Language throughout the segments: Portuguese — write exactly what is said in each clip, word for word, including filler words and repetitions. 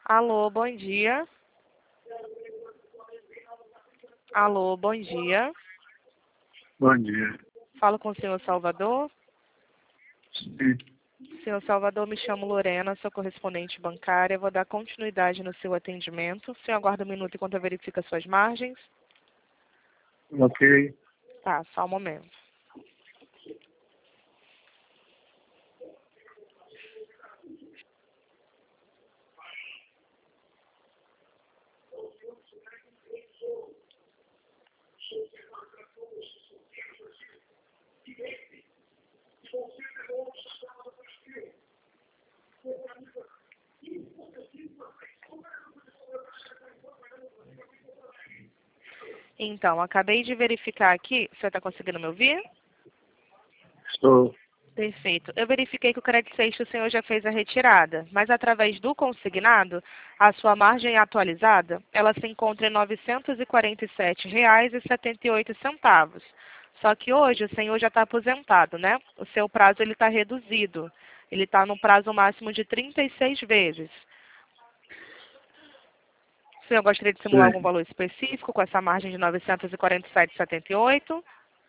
Alô, bom dia. Alô, bom dia. Bom dia. Falo com o senhor Salvador. Sim. Senhor Salvador, me chamo Lorena, sou correspondente bancária. Vou dar continuidade no seu atendimento. O senhor aguarda um minuto enquanto eu verifico as suas margens? Ok. Tá, só um momento. Então, acabei de verificar aqui. O senhor está conseguindo me ouvir? Estou. Perfeito. Eu verifiquei que o Credit Sexto o senhor já fez a retirada, mas através do consignado, a sua margem atualizada, ela se encontra em novecentos e quarenta e sete reais e setenta e oito centavos. Só que hoje o senhor já está aposentado, né? O seu prazo ele está reduzido. Ele está no prazo máximo de trinta e seis vezes. O senhor gostaria de simular algum Sim. valor específico com essa margem de novecentos e quarenta e sete reais e setenta e oito?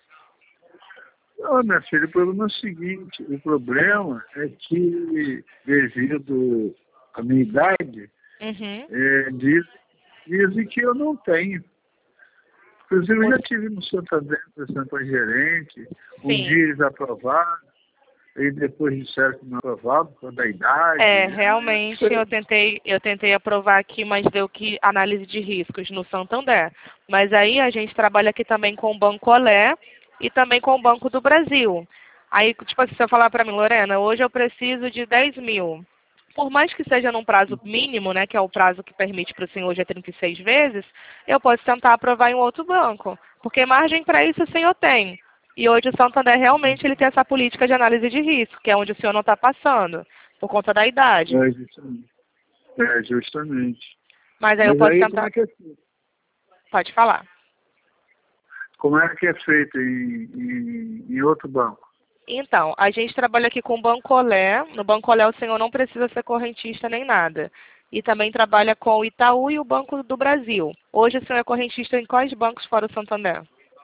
Não, minha filha, o problema é o seguinte, o problema é que, devido à minha idade, Uhum. é, diz, dizem que eu não tenho. Inclusive, eu já tive no Santander, prestando para gerente, um Sim. dia eles aprovaram, e depois disseram que não aprovavam, por causa da idade. É, Ah, realmente eu tentei, eu tentei aprovar aqui, mas deu que análise de riscos no Santander. Mas aí a gente trabalha aqui também com o Banco Olé e também com o Banco do Brasil. Aí, tipo assim, se eu falar para mim, Lorena, hoje eu preciso de dez mil. Por mais que seja num prazo mínimo, né, que é o prazo que permite para o senhor hoje é trinta e seis vezes, eu posso tentar aprovar em um outro banco. Porque margem para isso o senhor tem. E hoje o Santander realmente ele tem essa política de análise de risco, que é onde o senhor não está passando, por conta da idade. É, justamente. É, justamente. Mas aí eu Mas posso aí, como tentar. é que é feito? Pode falar. Como é que é feito em, em, em outro banco? Então, a gente trabalha aqui com o Banco Olé. No Banco Olé o senhor não precisa ser correntista nem nada. E também trabalha com o Itaú e o Banco do Brasil. Hoje o senhor é correntista em quais bancos fora o Santander?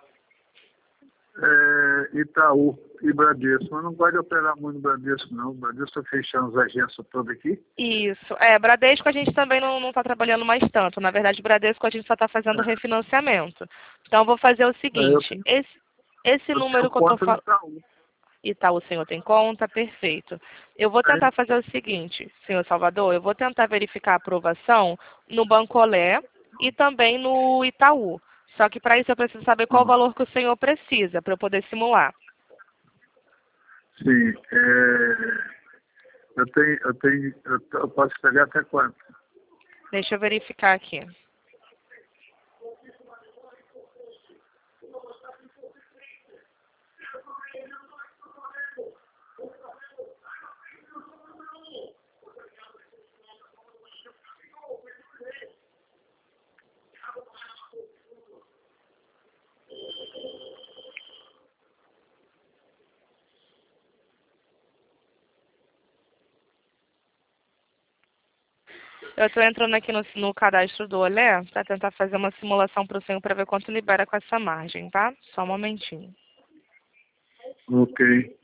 É, Itaú e Bradesco. Mas não pode operar muito no Bradesco, não. O Bradesco está fechando as agências todas aqui. Isso. É, Bradesco a gente também não está trabalhando mais tanto. Na verdade, Bradesco a gente só está fazendo refinanciamento. Então, eu vou fazer o Aí eu seguinte. tenho, Esse, esse eu número tenho que eu estou conta no falando... Itaú. Itaú, o senhor tem conta? Perfeito. Eu vou Aí, tentar fazer o seguinte, senhor Salvador. Eu vou tentar verificar a aprovação no Banco Olé e também no Itaú. Só que para isso eu preciso saber qual o valor que o senhor precisa para eu poder simular. sim. É, eu tenho, eu tenho, eu, t- eu posso pegar até quanto? Deixa eu verificar aqui. Eu estou entrando aqui no, no cadastro do Olé para tentar fazer uma simulação para o senhor para ver quanto libera com essa margem, tá? Só um momentinho. Ok.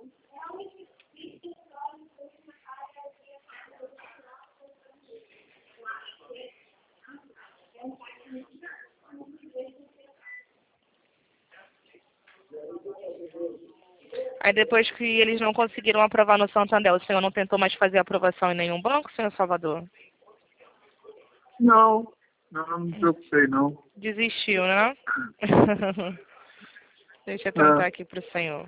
Aí depois que eles não conseguiram aprovar no Santander, o senhor não tentou mais fazer aprovação em nenhum banco, senhor Salvador? Não, não, não me preocupei, não. Desistiu, né? Deixa eu tentar Ah, aqui para o senhor.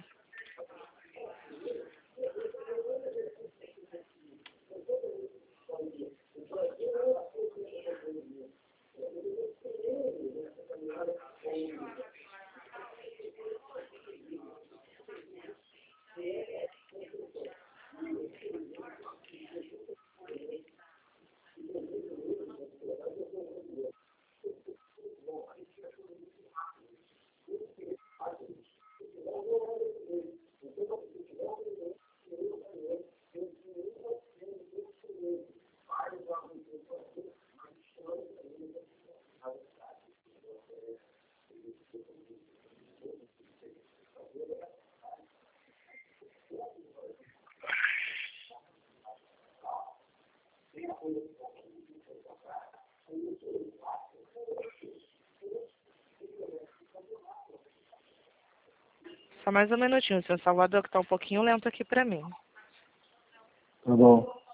Só mais um minutinho, seu Salvador, que tá um pouquinho lento aqui pra mim. Tá bom.